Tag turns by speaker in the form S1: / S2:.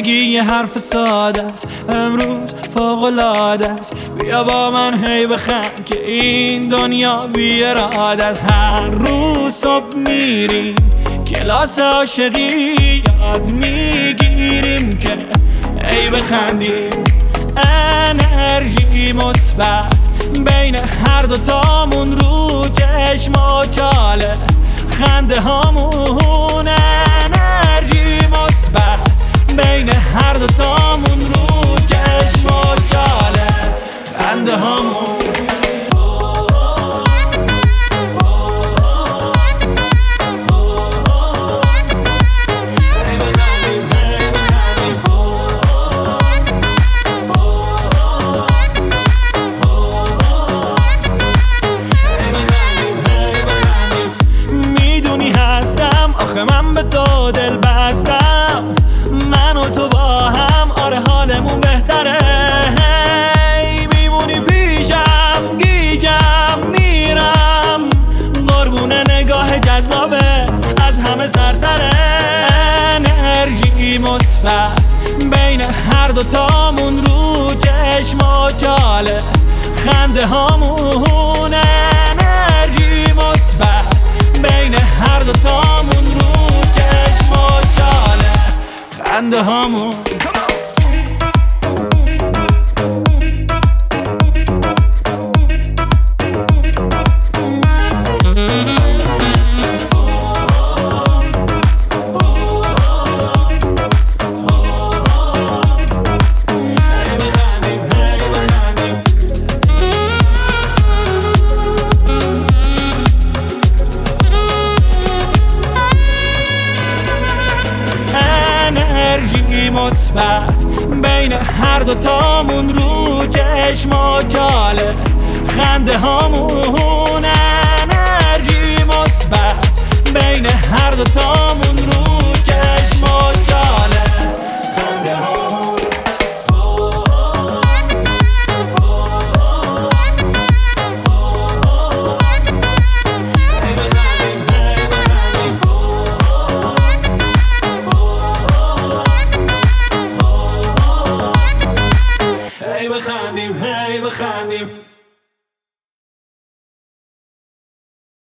S1: میگی یه حرف ساده است، امروز فوق‌العاده است. بیا با من هی بخند که این دنیا بی اراده است. هر روز صبح میریم کلاس عاشقی، یاد میگیریم که هی بخندیم. انرژی مثبت بین هر دوتامون، رو چشم و چاله خنده هامون. انرژی مثبت بین هر دوتامون، رو چشم و چاله خنده هامون. من به تو دل بستم، من و تو با هم، آره حالمون بهتره. میمونی پیشم، گیجم میرم، قربون نگاه جذابت از همه سرتره. انرژی مثبت بین هر دوتامون، رو چشم و چاله خنده هامون. انرژی مثبت بین هر دوتامون، رو چشم و چاله خنده هامون. انرژی مثبت بین هر دوتامون، رو چشم و چاله خنده هامون. انرژی مثبت بین هر دوتامون، رو چشم و